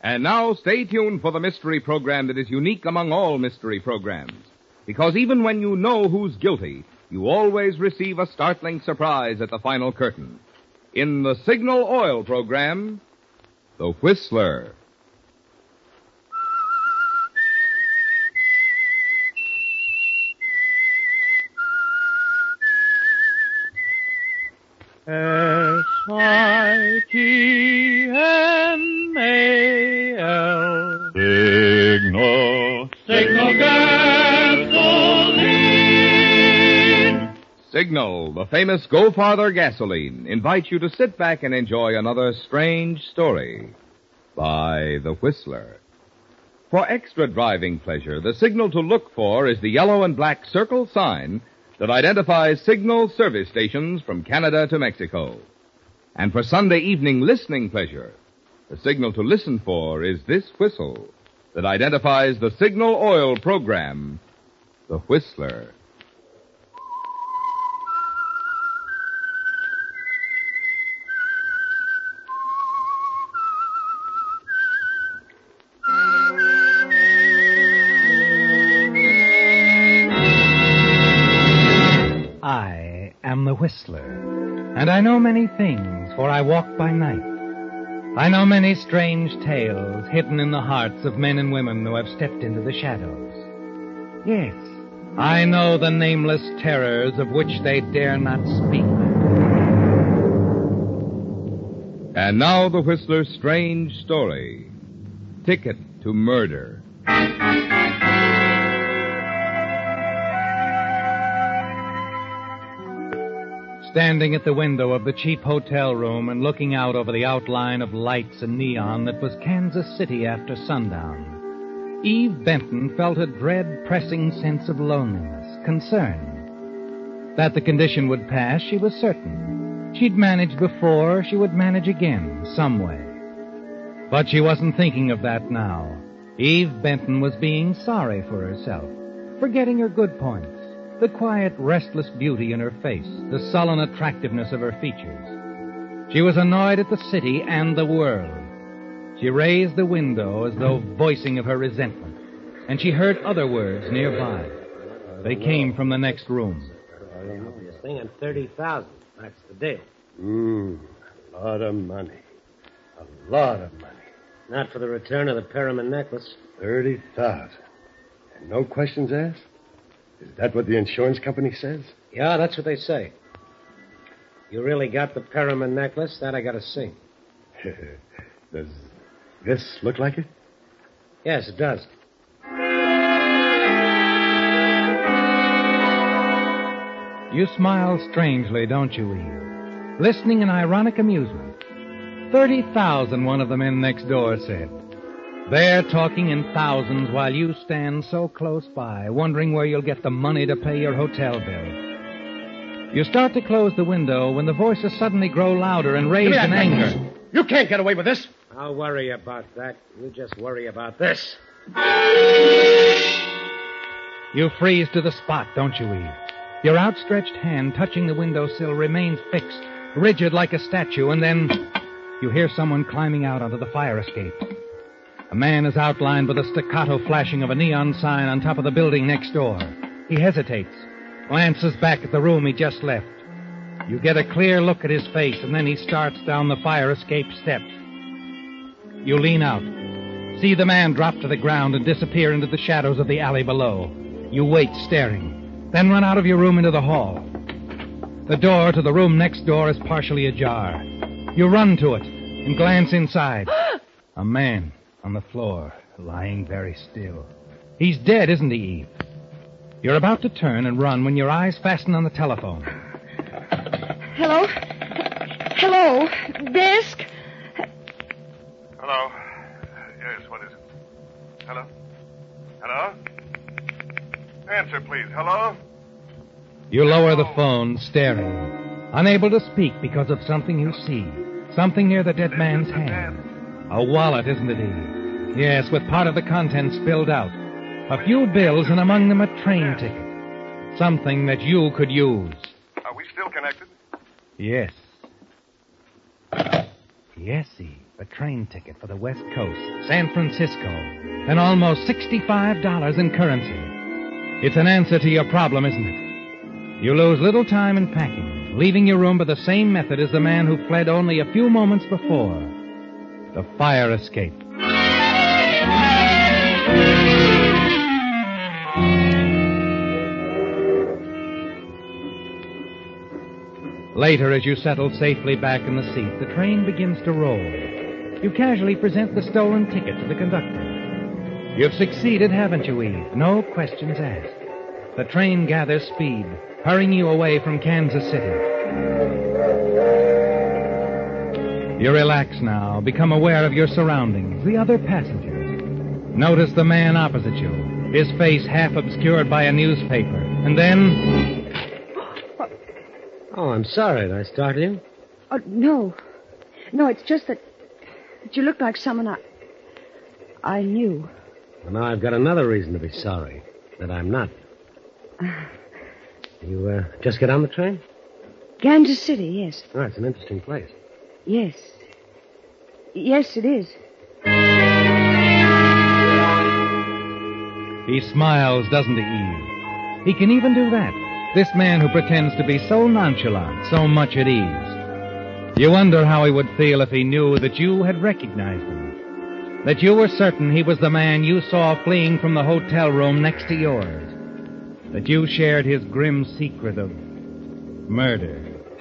And now, stay tuned for the mystery program that is unique among all mystery programs. Because even when you know who's guilty, you always receive a startling surprise at the final curtain. In the Signal Oil program, The Whistler. S-I-G-N-A-L. Signal gasoline. Signal, the famous Go Farther gasoline, invites you to sit back and enjoy another strange story by The Whistler. For extra driving pleasure, the signal to look for is the yellow and black circle sign that identifies Signal service stations from Canada to Mexico. And for Sunday evening listening pleasure, the signal to listen for is this whistle that identifies the Signal Oil program, The Whistler. I am the Whistler, and I know many things, for I walk by night. I know many strange tales hidden in the hearts of men and women who have stepped into the shadows. Yes, I know the nameless terrors of which they dare not speak. And now the Whistler's strange story, Ticket to Murder. Standing at the window of the cheap hotel room and looking out over the outline of lights and neon that was Kansas City after sundown, Eve Benton felt a dread, pressing sense of loneliness, concern. That the condition would pass, she was certain. She'd managed before, she would manage again, some way. But she wasn't thinking of that now. Eve Benton was being sorry for herself, forgetting her good points. The quiet, restless beauty in her face, the sullen attractiveness of her features. She was annoyed at the city and the world. She raised the window as though voicing of her resentment, and she heard other words nearby. They came from the next room. This thing on 30,000. That's the deal. A lot of money. A lot of money. Not for the return of the Perriman necklace. 30,000. And no questions asked? Is that what the insurance company says? Yeah, that's what they say. You really got the Perriman necklace? That I gotta see. Does this look like it? Yes, it does. You smile strangely, don't you, Eve? Listening in ironic amusement. 30,000, one of the men next door said. They're talking in thousands while you stand so close by, wondering where you'll get the money to pay your hotel bill. You start to close the window when the voices suddenly grow louder and raised in anger. You can't get away with this. I'll worry about that. You just worry about this. You freeze to the spot, don't you, Eve? Your outstretched hand touching the windowsill remains fixed, rigid like a statue, and then you hear someone climbing out onto the fire escape. A man is outlined by the staccato flashing of a neon sign on top of the building next door. He hesitates, glances back at the room he just left. You get a clear look at his face, and then he starts down the fire escape steps. You lean out, see the man drop to the ground and disappear into the shadows of the alley below. You wait, staring, then run out of your room into the hall. The door to the room next door is partially ajar. You run to it and glance inside. A man on the floor, lying very still. He's dead, isn't he, Eve? You're about to turn and run when your eyes fasten on the telephone. Hello? Hello? Desk? Hello? Yes, what is it? Hello? Hello? Answer, please. Hello? You lower the phone, staring, unable to speak because of something you see. Something near the dead man's hand. A wallet, isn't it, Eve? Yes, with part of the contents spilled out. A few bills, and among them a train ticket. Something that you could use. Are we still connected? Yes. Yes, Eve. A train ticket for the West Coast, San Francisco, and almost $65 in currency. It's an answer to your problem, isn't it? You lose little time in packing, leaving your room by the same method as the man who fled only a few moments before. The fire escape. Later, as you settle safely back in the seat, the train begins to roll. You casually present the stolen ticket to the conductor. You've succeeded, haven't you, Eve? No questions asked. The train gathers speed, hurrying you away from Kansas City. You relax now, become aware of your surroundings, the other passengers. Notice the man opposite you, his face half obscured by a newspaper. And then... Oh, I'm sorry. Did I startle you? Oh, no. No, it's just that you look like someone I knew. Well, now I've got another reason to be sorry. That I'm not. You just get on the train? Kansas City, yes. Oh, it's an interesting place. Yes. Yes, it is. He smiles, doesn't he, Eve? He can even do that. This man who pretends to be so nonchalant, so much at ease. You wonder how he would feel if he knew that you had recognized him. That you were certain he was the man you saw fleeing from the hotel room next to yours. That you shared his grim secret of murder.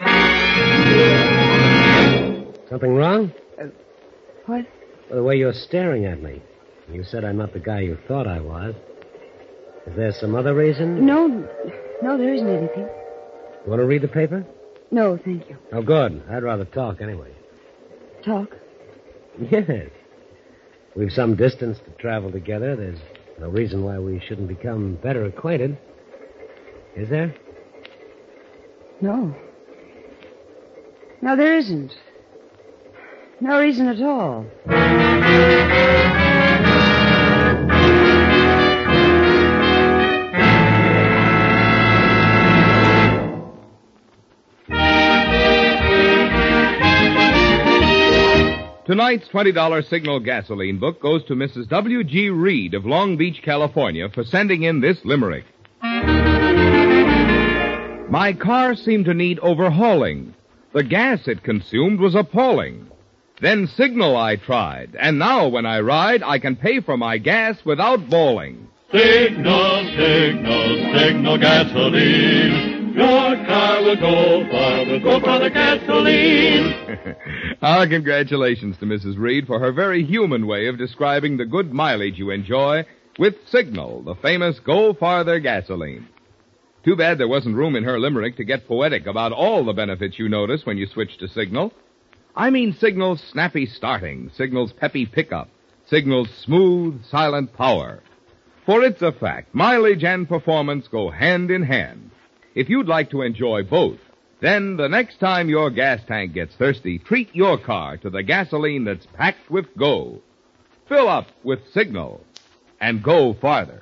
Something wrong? What? Well, the way you're staring at me. You said I'm not the guy you thought I was. Is there some other reason? No, there isn't anything. You want to read the paper? No, thank you. Oh, good. I'd rather talk anyway. Talk? Yes. We've some distance to travel together. There's no reason why we shouldn't become better acquainted. Is there? No. No, there isn't. No reason at all. Tonight's $20 Signal gasoline book goes to Mrs. W.G. Reed of Long Beach, California, for sending in this limerick. My car seemed to need overhauling. The gas it consumed was appalling. Then Signal I tried, and now when I ride, I can pay for my gas without bawling. Signal, signal, signal gasoline. Your car will go far, will go for the gasoline. Our congratulations to Mrs. Reed for her very human way of describing the good mileage you enjoy with Signal, the famous Go Farther gasoline. Too bad there wasn't room in her limerick to get poetic about all the benefits you notice when you switch to Signal. I mean Signal's snappy starting, Signal's peppy pickup, Signal's smooth, silent power. For it's a fact, mileage and performance go hand in hand. If you'd like to enjoy both, then the next time your gas tank gets thirsty, treat your car to the gasoline that's packed with go. Fill up with Signal and go farther.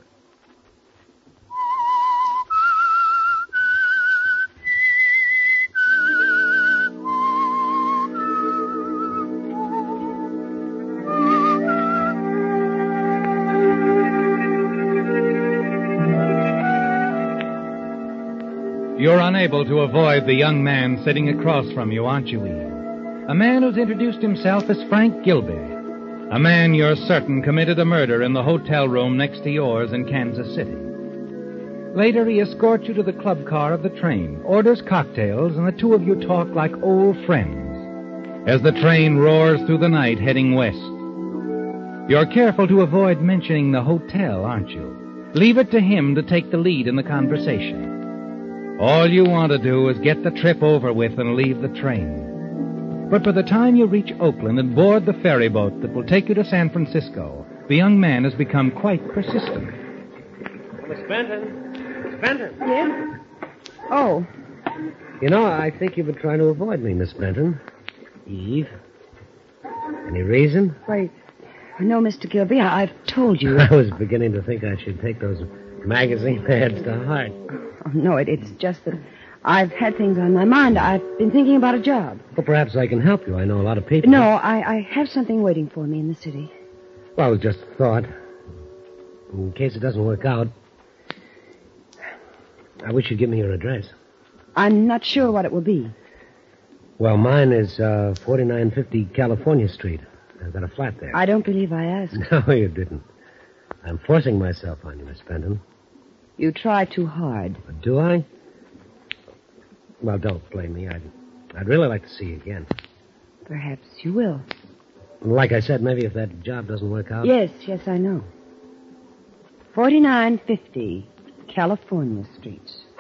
You're unable to avoid the young man sitting across from you, aren't you, Eve? A man who's introduced himself as Frank Gilby. A man you're certain committed a murder in the hotel room next to yours in Kansas City. Later, he escorts you to the club car of the train, orders cocktails, and the two of you talk like old friends as the train roars through the night heading west. You're careful to avoid mentioning the hotel, aren't you? Leave it to him to take the lead in the conversation. All you want to do is get the trip over with and leave the train. But by the time you reach Oakland and board the ferry boat that will take you to San Francisco, the young man has become quite persistent. Miss Benton. Miss Benton. Yeah? Oh. You know, I think you've been trying to avoid me, Miss Benton. Eve. Any reason? Wait. No, Mr. Gilby, I've told you. I was beginning to think I should take those magazine ads to heart. Oh, no, it's just that I've had things on my mind. I've been thinking about a job. Well, perhaps I can help you. I know a lot of people. No, I have something waiting for me in the city. Well, it was just a thought. In case it doesn't work out, I wish you'd give me your address. I'm not sure what it will be. Well, mine is 4950 California Street. I've got a flat there. I don't believe I asked. No, you didn't. I'm forcing myself on you, Miss Fenton. You try too hard. Do I? Well, don't blame me. I'd really like to see you again. Perhaps you will. Like I said, maybe if that job doesn't work out. Yes, I know. 4950 California Street.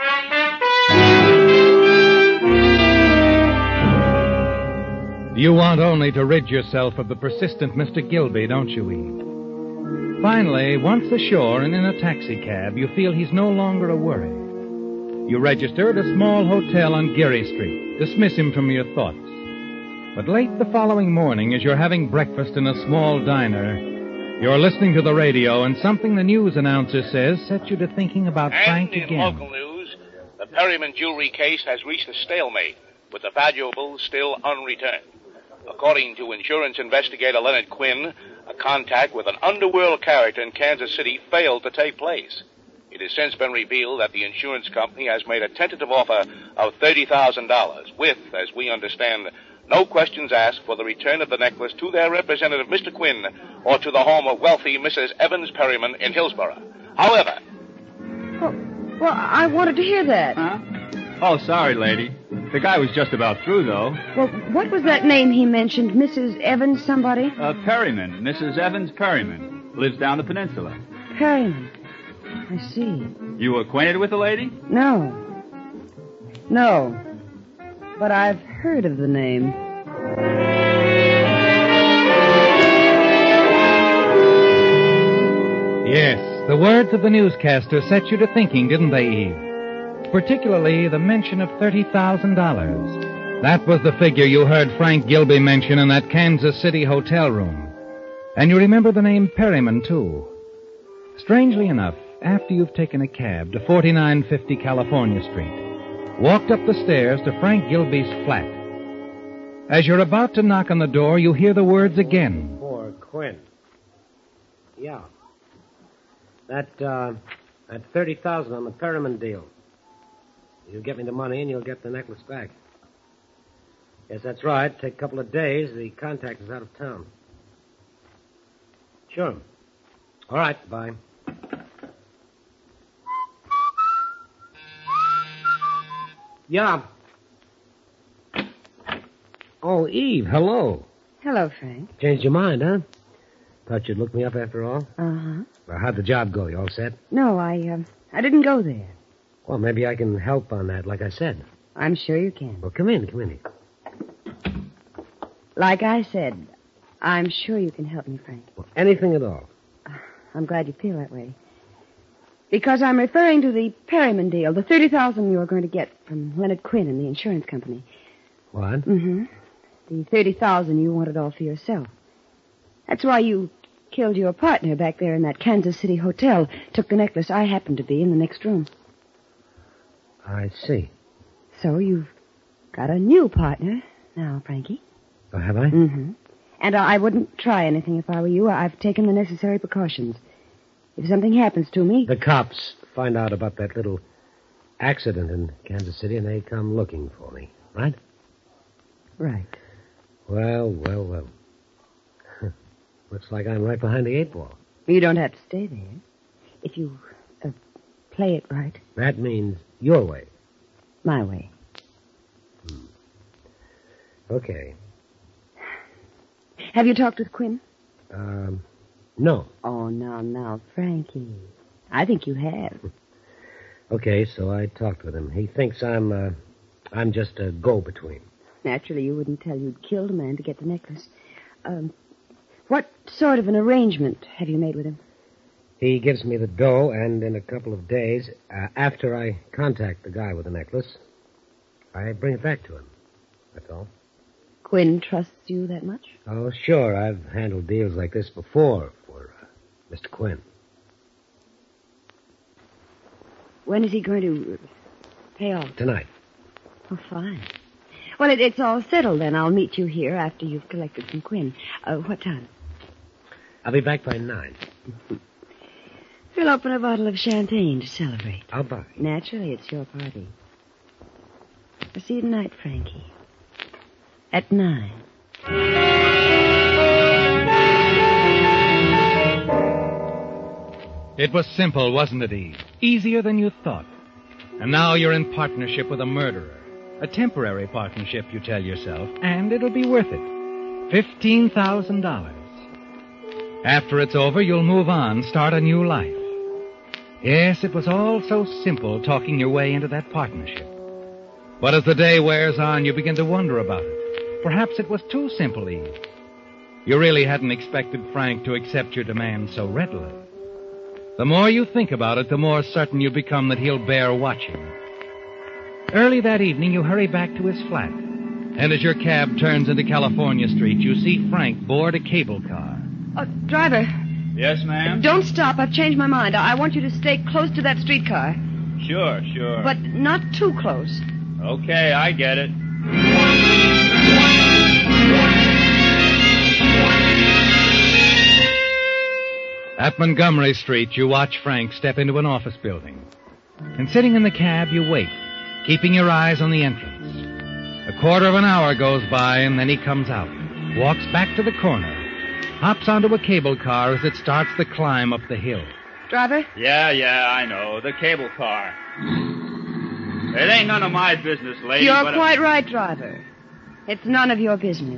You want only to rid yourself of the persistent Mr. Gilby, don't you, Eve? Finally, once ashore and in a taxicab, you feel he's no longer a worry. You register at a small hotel on Geary Street. Dismiss him from your thoughts. But late the following morning, as you're having breakfast in a small diner, you're listening to the radio, and something the news announcer says sets you to thinking about Frank And in again. local news, the Perryman jewelry case has reached a stalemate, with the valuables still unreturned. According to insurance investigator Leonard Quinn, a contact with an underworld character in Kansas City failed to take place. It has since been revealed that the insurance company has made a tentative offer of $30,000 with, as we understand, no questions asked for the return of the necklace to their representative, Mr. Quinn, or to the home of wealthy Mrs. Evans Perryman in Hillsborough. However... Well, I wanted to hear that. Huh? Oh, sorry, lady. The guy was just about through, though. Well, what was that name he mentioned? Mrs. Evans somebody? Perryman. Mrs. Evans Perryman. Lives down the peninsula. Perryman. I see. You acquainted with the lady? No. But I've heard of the name. Yes, the words of the newscaster set you to thinking, didn't they, Eve? Particularly the mention of $30,000. That was the figure you heard Frank Gilby mention in that Kansas City hotel room. And you remember the name Perryman, too. Strangely enough, after you've taken a cab to 4950 California Street, walked up the stairs to Frank Gilby's flat. As you're about to knock on the door, you hear the words again. For Quinn. Yeah. That 30,000 on the Perryman deal. You get me the money and you'll get the necklace back. Yes, that's right. Take a couple of days. The contact is out of town. Sure. All right, bye. Yeah. Oh, Eve, hello. Hello, Frank. Changed your mind, huh? Thought you'd look me up after all. Uh-huh. Well, how'd the job go? You all set? No, I didn't go there. Well, maybe I can help on that, like I said. I'm sure you can. Well, come in here. Like I said, I'm sure you can help me, Frank. Well, anything at all. I'm glad you feel that way. Because I'm referring to the Perryman deal, the $30,000 you were going to get from Leonard Quinn and the insurance company. What? Mm-hmm. The $30,000 you wanted all for yourself. That's why you killed your partner back there in that Kansas City hotel, took the necklace. I happened to be in the next room. I see. So you've got a new partner now, Frankie. Oh, have I? Mm-hmm. And I wouldn't try anything if I were you. I've taken the necessary precautions. If something happens to me... The cops find out about that little accident in Kansas City, and they come looking for me, right? Right. Well. Looks like I'm right behind the 8 ball. You don't have to stay there. If you play it right. That means your way. My way. Okay. Have you talked with Quinn? No. Oh, now, Frankie. I think you have. Okay, so I talked with him. He thinks I'm just a go-between. Naturally, you wouldn't tell you'd killed a man to get the necklace. What sort of an arrangement have you made with him? He gives me the dough, and in a couple of days, after I contact the guy with the necklace, I bring it back to him. That's all. Quinn trusts you that much? Oh, sure. I've handled deals like this before for Mr. Quinn. When is he going to pay off? Tonight. Oh, fine. Well, it's all settled then. I'll meet you here after you've collected from Quinn. What time? I'll be back by 9. We'll open a bottle of champagne to celebrate. I'll buy. Naturally, it's your party. I'll see you tonight, Frankie. At 9. It was simple, wasn't it, Eve? Easier than you thought. And now you're in partnership with a murderer. A temporary partnership, you tell yourself, and it'll be worth it. $15,000. After it's over, you'll move on, start a new life. Yes, it was all so simple, talking your way into that partnership. But as the day wears on, you begin to wonder about it. Perhaps it was too simple, Eve. You really hadn't expected Frank to accept your demand so readily. The more you think about it, the more certain you become that he'll bear watching. Early that evening, you hurry back to his flat. And as your cab turns into California Street, you see Frank board a cable car. Driver. Yes, ma'am? Don't stop. I've changed my mind. I want you to stay close to that streetcar. Sure. But not too close. Okay, I get it. At Montgomery Street, you watch Frank step into an office building. And sitting in the cab, you wait, keeping your eyes on the entrance. A quarter of an hour goes by, and then he comes out, walks back to the corner, hops onto a cable car as it starts the climb up the hill. Driver? Yeah, I know. The cable car. It ain't none of my business, lady. You're quite right, driver. It's none of your business.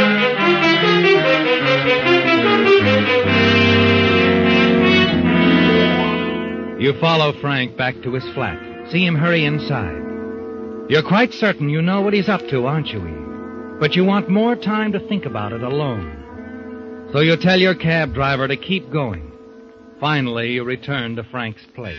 You follow Frank back to his flat. See him hurry inside. You're quite certain you know what he's up to, aren't you, Eve? But you want more time to think about it alone. So you tell your cab driver to keep going. Finally, you return to Frank's place.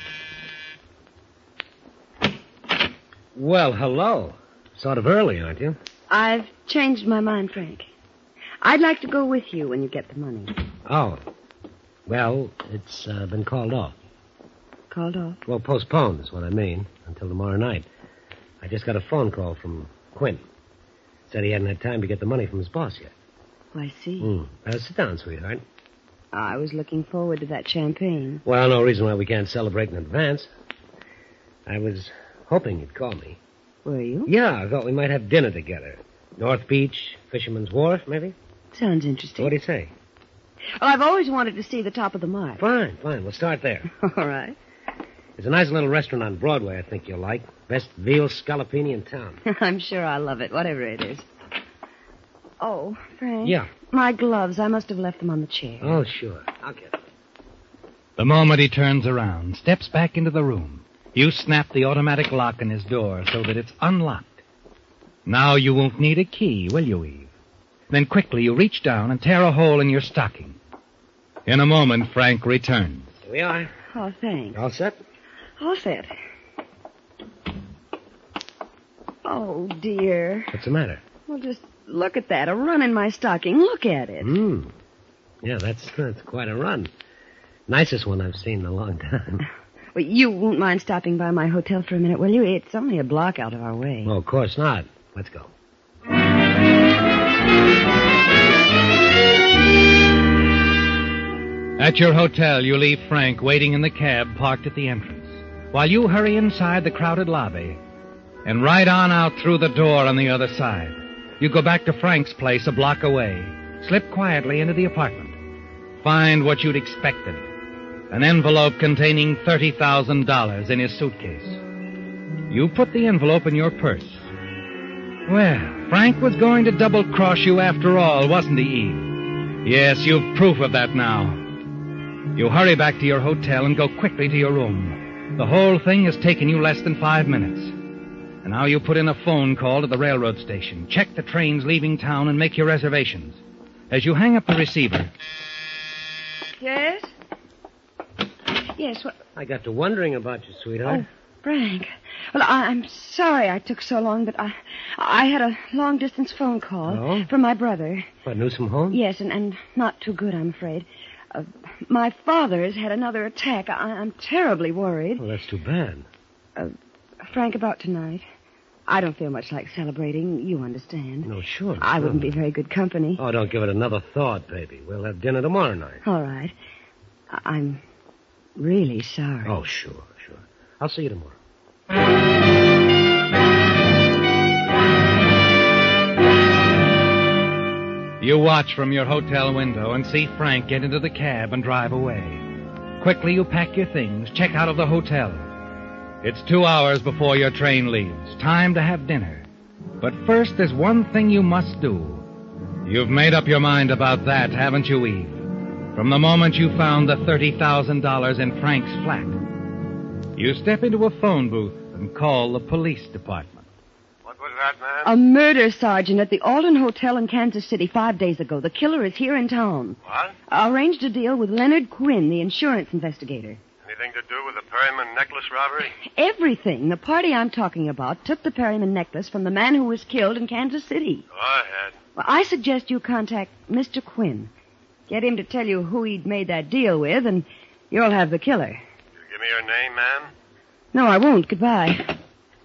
Well, hello. Sort of early, aren't you? I've changed my mind, Frank. I'd like to go with you when you get the money. Oh. Well, it's been called off. Called off? Well, postponed is what I mean, until tomorrow night. I just got a phone call from Quinn. Said he hadn't had time to get the money from his boss yet. Oh, I see. Sit down, sweetheart. I was looking forward to that champagne. Well, no reason why we can't celebrate in advance. I was hoping you'd call me. Were you? Yeah, I thought we might have dinner together. North Beach, Fisherman's Wharf, maybe? Sounds interesting. What do you say? Well, I've always wanted to see the top of the Mart. Fine. We'll start there. All right. There's a nice little restaurant on Broadway I think you'll like. Best veal scallopini in town. I'm sure I'll love it, whatever it is. Oh, Frank. Yeah. My gloves. I must have left them on the chair. Oh, sure. I'll get them. The moment he turns around, steps back into the room, you snap the automatic lock in his door so that it's unlocked. Now you won't need a key, will you, Eve? Then quickly you reach down and tear a hole in your stocking. In a moment, Frank returns. Here we are. Oh, thanks. All set? All set. Oh, dear. What's the matter? Well, just look at that. A run in my stocking. Look at it. Yeah, that's quite a run. Nicest one I've seen in a long time. Well, you won't mind stopping by my hotel for a minute, will you? It's only a block out of our way. Oh, of course not. Let's go. At your hotel, you leave Frank waiting in the cab parked at the entrance, while you hurry inside the crowded lobby and right on out through the door on the other side. You go back to Frank's place a block away, slip quietly into the apartment, find what you'd expected, an envelope containing $30,000 in his suitcase. You put the envelope in your purse. Well, Frank was going to double-cross you after all, wasn't he, Eve? Yes, you've proof of that now. You hurry back to your hotel and go quickly to your room. The whole thing has taken you less than 5 minutes. And now you put in a phone call to the railroad station, check the trains leaving town, and make your reservations. As you hang up the receiver... Yes? Yes, what... I got to wondering about you, sweetheart. Oh, Frank. Well, I'm sorry I took so long, but I had a long-distance phone call from my brother. What, news from home? Yes, and not too good, I'm afraid. My father's had another attack. I'm terribly worried. Well, that's too bad. Frank, about tonight. I don't feel much like celebrating. You understand. No, sure. I sure. wouldn't be very good company. Oh, don't give it another thought, baby. We'll have dinner tomorrow night. All right. I'm really sorry. Oh, sure. I'll see you tomorrow. You watch from your hotel window and see Frank get into the cab and drive away. Quickly, you pack your things, check out of the hotel. It's 2 hours before your train leaves. Time to have dinner. But first, there's one thing you must do. You've made up your mind about that, haven't you, Eve? From the moment you found the $30,000 in Frank's flat. You step into a phone booth and call the police department. What was that, man? A murder, Sergeant, at the Alden Hotel in Kansas City 5 days ago. The killer is here in town. What? I arranged a deal with Leonard Quinn, the insurance investigator. Anything to do with the Perryman necklace robbery? Everything. The party I'm talking about took the Perryman necklace from the man who was killed in Kansas City. Go ahead. Well, I suggest you contact Mr. Quinn. Get him to tell you who he'd made that deal with, and you'll have the killer. You give me your name, ma'am? No, I won't. Goodbye.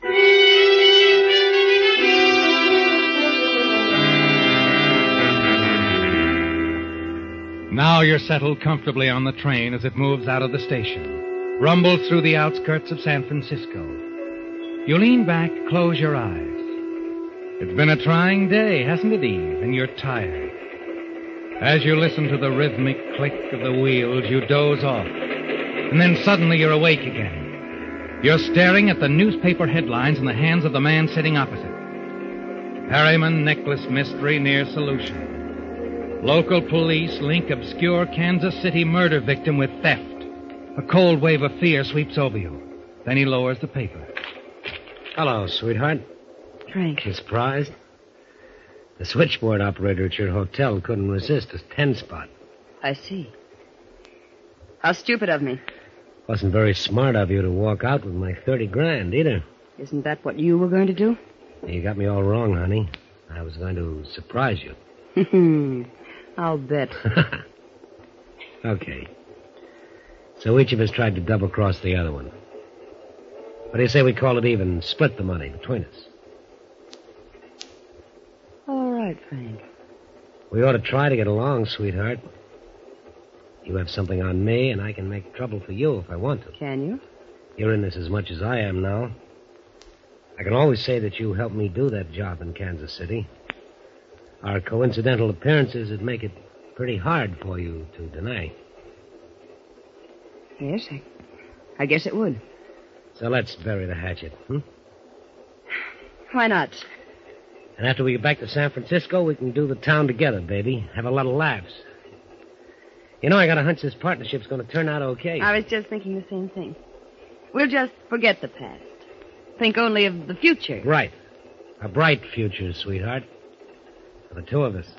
Now you're settled comfortably on the train as it moves out of the station, rumbles through the outskirts of San Francisco. You lean back, close your eyes. It's been a trying day, hasn't it, Eve? And you're tired. As you listen to the rhythmic click of the wheels, you doze off. And then suddenly you're awake again. You're staring at the newspaper headlines in the hands of the man sitting opposite. Perryman necklace mystery near solution. Local police link obscure Kansas City murder victim with theft. A cold wave of fear sweeps over you. Then he lowers the paper. Hello, sweetheart. Frank. You surprised? The switchboard operator at your hotel couldn't resist a 10-spot. I see. How stupid of me. Wasn't very smart of you to walk out with my 30 grand, either. Isn't that what you were going to do? You got me all wrong, honey. I was going to surprise you. I'll bet. Okay. So each of us tried to double-cross the other one. What do you say we call it even and split the money between us? All right, Frank. We ought to try to get along, sweetheart. You have something on me, and I can make trouble for you if I want to. Can you? You're in this as much as I am now. I can always say that you helped me do that job in Kansas City. Our coincidental appearances would make it pretty hard for you to deny. Yes, I guess it would. So let's bury the hatchet, Why not? And after we get back to San Francisco, we can do the town together, baby. Have a lot of laughs. You know, I got a hunch this partnership's going to turn out okay. I was just thinking the same thing. We'll just forget the past. Think only of the future. Right. A bright future, sweetheart. For the two of us.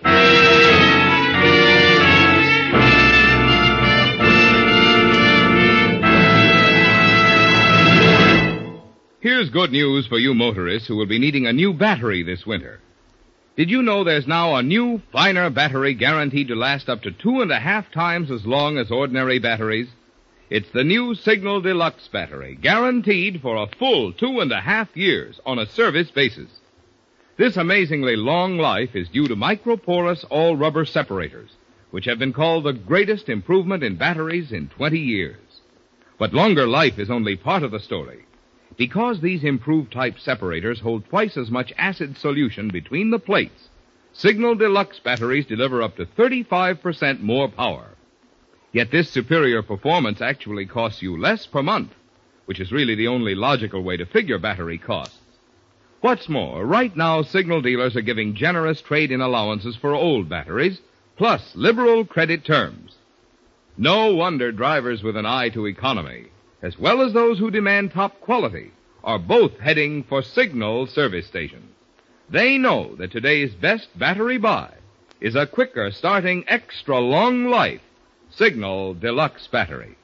Here's good news for you motorists who will be needing a new battery this winter. Did you know there's now a new, finer battery guaranteed to last up to 2.5 times as long as ordinary batteries? It's the new Signal Deluxe battery, guaranteed for a full 2.5 years on a service basis. This amazingly long life is due to microporous all-rubber separators, which have been called the greatest improvement in batteries in 20 years. But longer life is only part of the story. Because these improved type separators hold twice as much acid solution between the plates, Signal Deluxe batteries deliver up to 35% more power. Yet this superior performance actually costs you less per month, which is really the only logical way to figure battery costs. What's more, right now Signal dealers are giving generous trade-in allowances for old batteries, plus liberal credit terms. No wonder drivers with an eye to economy, as well as those who demand top quality, are both heading for Signal service stations. They know that today's best battery buy is a quicker starting extra long life Signal Deluxe battery.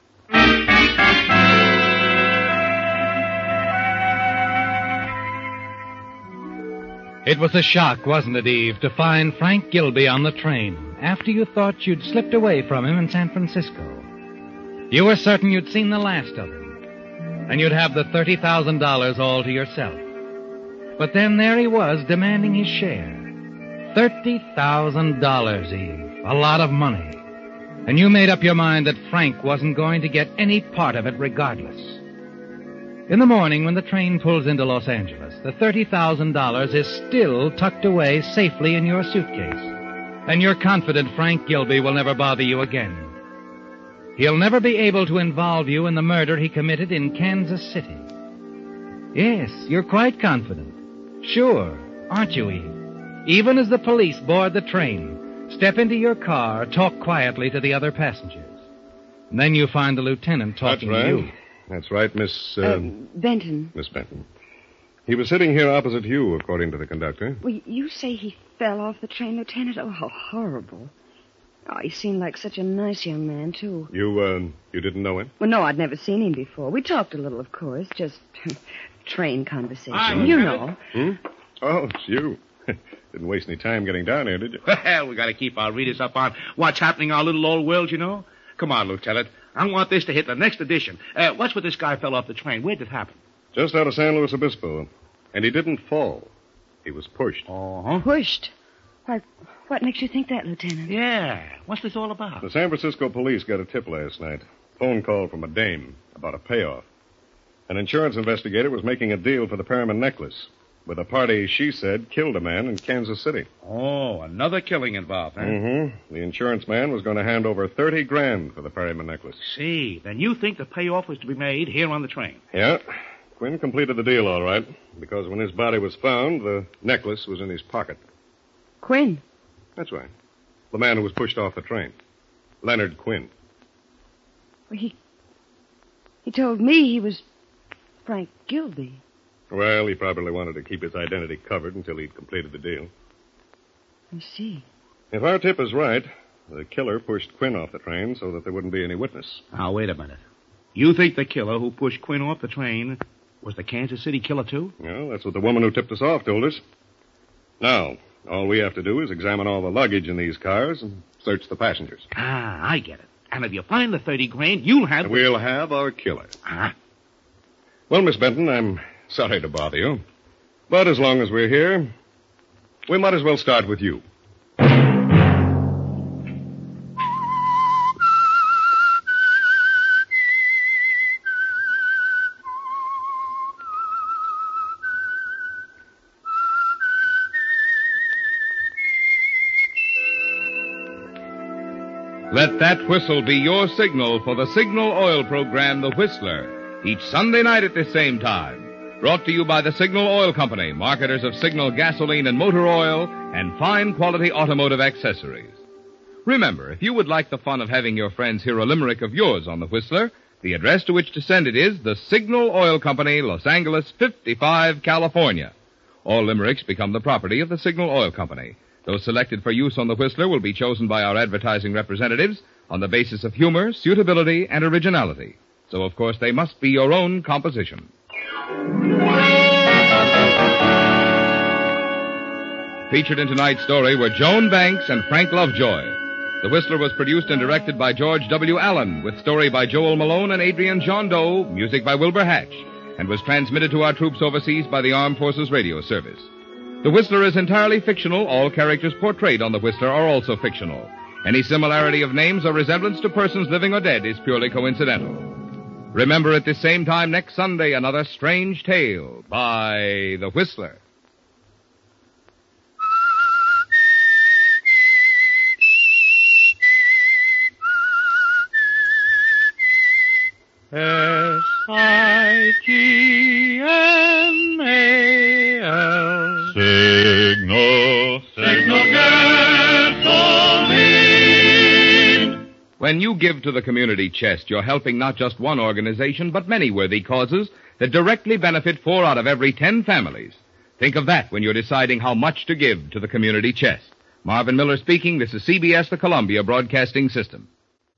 It was a shock, wasn't it, Eve, to find Frank Gilby on the train after you thought you'd slipped away from him in San Francisco. You were certain you'd seen the last of him, and you'd have the $30,000 all to yourself. But then there he was, demanding his share. $30,000, Eve. A lot of money. And you made up your mind that Frank wasn't going to get any part of it regardless. In the morning, when the train pulls into Los Angeles, the $30,000 is still tucked away safely in your suitcase. And you're confident Frank Gilby will never bother you again. He'll never be able to involve you in the murder he committed in Kansas City. Yes, you're quite confident. Sure, aren't you, Eve? Even as the police board the train, step into your car, talk quietly to the other passengers. And then you find the lieutenant talking That's right. to you. That's right, Miss... Benton. Miss Benton. He was sitting here opposite you, according to the conductor. Well, you say he fell off the train, Lieutenant? Oh, how horrible. Oh, he seemed like such a nice young man, too. You didn't know him? Well, no, I'd never seen him before. We talked a little, of course, just train conversation. Hi, you Lieutenant. know. Oh, it's you. Didn't waste any time getting down here, did you? Well, we got to keep our readers up on what's happening in our little old world, you know. Come on, Lieutenant. I want this to hit the next edition. What's with this guy fell off the train? Where did it happen? Just out of San Luis Obispo. And he didn't fall. He was pushed. Uh-huh. Pushed? Why, what makes you think that, Lieutenant? Yeah. What's this all about? The San Francisco police got a tip last night. Phone call from a dame about a payoff. An insurance investigator was making a deal for the Perriman necklace with a party she said killed a man in Kansas City. Oh, another killing involved, huh? Mm-hmm. The insurance man was going to hand over $30,000 for the Perriman necklace. See, then you think the payoff was to be made here on the train. Yeah. Quinn completed the deal all right, because when his body was found, the necklace was in his pocket. Quinn. That's right. The man who was pushed off the train. Leonard Quinn. Well, he told me he was Frank Gilby. Well, he probably wanted to keep his identity covered until he'd completed the deal. I see. If our tip is right, the killer pushed Quinn off the train so that there wouldn't be any witness. Now, wait a minute. You think the killer who pushed Quinn off the train was the Kansas City killer, too? Well, that's what the woman who tipped us off told us. Now, all we have to do is examine all the luggage in these cars and search the passengers. Ah, I get it. And if you find the $30,000, you'll have... We'll have our killer. Ah. Well, Miss Benton, I'm sorry to bother you. But as long as we're here, we might as well start with you. Let that whistle be your signal for the Signal Oil program, The Whistler, each Sunday night at this same time. Brought to you by the Signal Oil Company, marketers of Signal gasoline and motor oil and fine quality automotive accessories. Remember, if you would like the fun of having your friends hear a limerick of yours on The Whistler, the address to which to send it is the Signal Oil Company, Los Angeles 55, California. All limericks become the property of the Signal Oil Company. Those selected for use on the Whistler will be chosen by our advertising representatives on the basis of humor, suitability, and originality. So, of course, they must be your own composition. Featured in tonight's story were Joan Banks and Frank Lovejoy. The Whistler was produced and directed by George W. Allen, with story by Joel Malone and Adrian Jondeau, music by Wilbur Hatch, and was transmitted to our troops overseas by the Armed Forces Radio Service. The Whistler is entirely fictional. All characters portrayed on The Whistler are also fictional. Any similarity of names or resemblance to persons living or dead is purely coincidental. Remember at this same time next Sunday, another strange tale by The Whistler. S-I-G-N-A-L Signal gasoline. When you give to the community chest, you're helping not just one organization, but many worthy causes that directly benefit 4 out of every 10 families. Think of that when you're deciding how much to give to the community chest. Marvin Miller speaking. This is CBS, the Columbia Broadcasting System.